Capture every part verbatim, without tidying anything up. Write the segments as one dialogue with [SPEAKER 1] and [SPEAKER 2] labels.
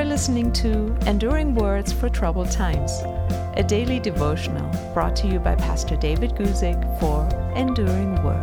[SPEAKER 1] listening to Enduring Words for Troubled Times, a daily devotional brought to you by Pastor David Guzik for Enduring Word.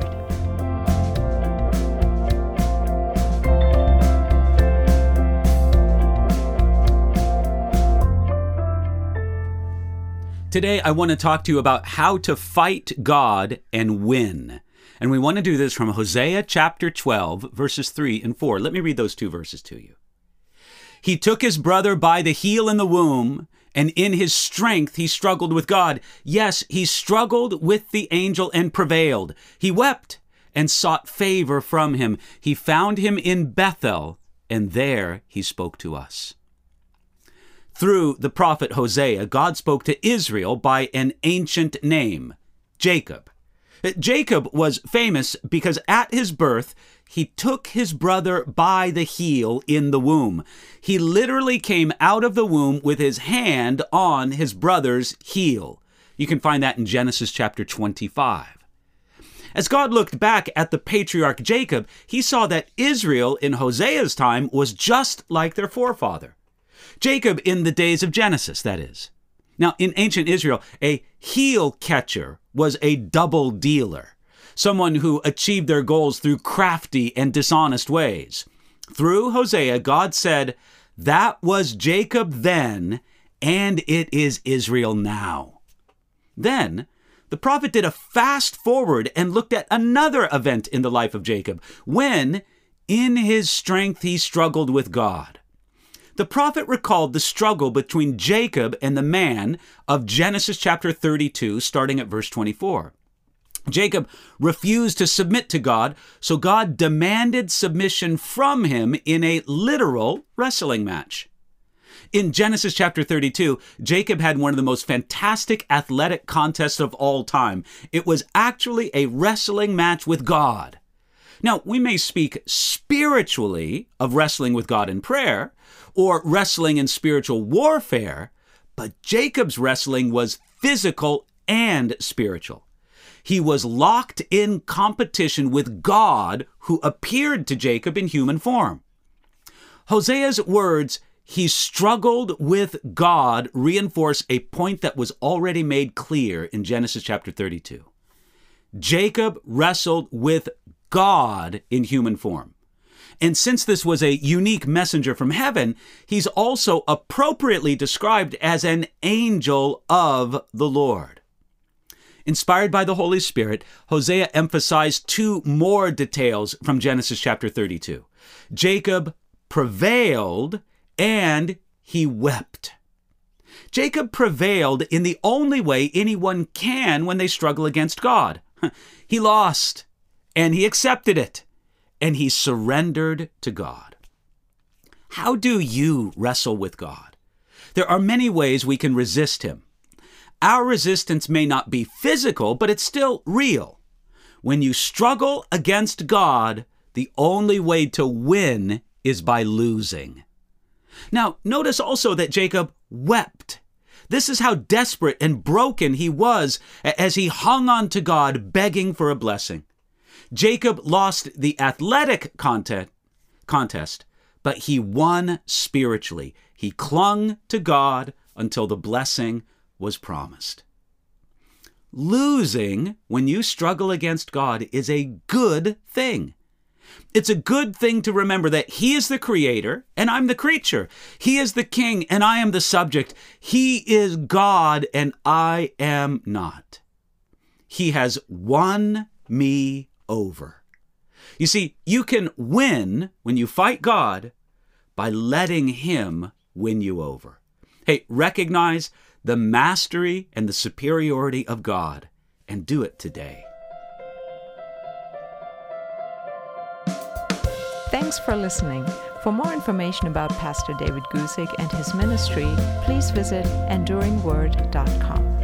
[SPEAKER 2] Today, I want to talk to you about how to fight God and win. And we want to do this from Hosea chapter twelve, verses three and four. Let me read those two verses to you. He took his brother by the heel in the womb, and in his strength he struggled with God. Yes, he struggled with the angel and prevailed. He wept and sought favor from him. He found him in Bethel, and there he spoke to us. Through the prophet Hosea, God spoke to Israel by an ancient name, Jacob. Jacob was famous because at his birth, he took his brother by the heel in the womb. He literally came out of the womb with his hand on his brother's heel. You can find that in Genesis chapter twenty-five. As God looked back at the patriarch Jacob, he saw that Israel in Hosea's time was just like their forefather. Jacob in the days of Genesis, that is. Now, in ancient Israel, a heel catcher was a double dealer, someone who achieved their goals through crafty and dishonest ways. Through Hosea, God said, "That was Jacob then, and it is Israel now." Then, the prophet did a fast forward and looked at another event in the life of Jacob, when, in his strength, he struggled with God. The prophet recalled the struggle between Jacob and the man of Genesis chapter thirty-two, starting at verse twenty-four. Jacob refused to submit to God, so God demanded submission from him in a literal wrestling match. In Genesis chapter thirty-two, Jacob had one of the most fantastic athletic contests of all time. It was actually a wrestling match with God. Now, we may speak spiritually of wrestling with God in prayer, or wrestling in spiritual warfare, but Jacob's wrestling was physical and spiritual. He was locked in competition with God, who appeared to Jacob in human form. Hosea's words, "he struggled with God," reinforce a point that was already made clear in Genesis chapter thirty-two. Jacob wrestled with God in human form. And since this was a unique messenger from heaven, he's also appropriately described as an angel of the Lord. Inspired by the Holy Spirit, Hosea emphasized two more details from Genesis chapter thirty-two. Jacob prevailed and he wept. Jacob prevailed in the only way anyone can when they struggle against God. He lost, and he accepted it, and he surrendered to God. How do you wrestle with God? There are many ways we can resist him. Our resistance may not be physical, but it's still real. When you struggle against God, the only way to win is by losing. Now, notice also that Jacob wept. This is how desperate and broken he was as he hung on to God, begging for a blessing. Jacob lost the athletic contest, contest, but he won spiritually. He clung to God until the blessing was promised. Losing when you struggle against God is a good thing. It's a good thing to remember that he is the creator and I'm the creature. He is the king and I am the subject. He is God and I am not. He has won me over. You see, you can win when you fight God by letting him win you over. Hey, recognize the mastery and the superiority of God and do it today.
[SPEAKER 1] Thanks for listening. For more information about Pastor David Guzik and his ministry, please visit enduring word dot com.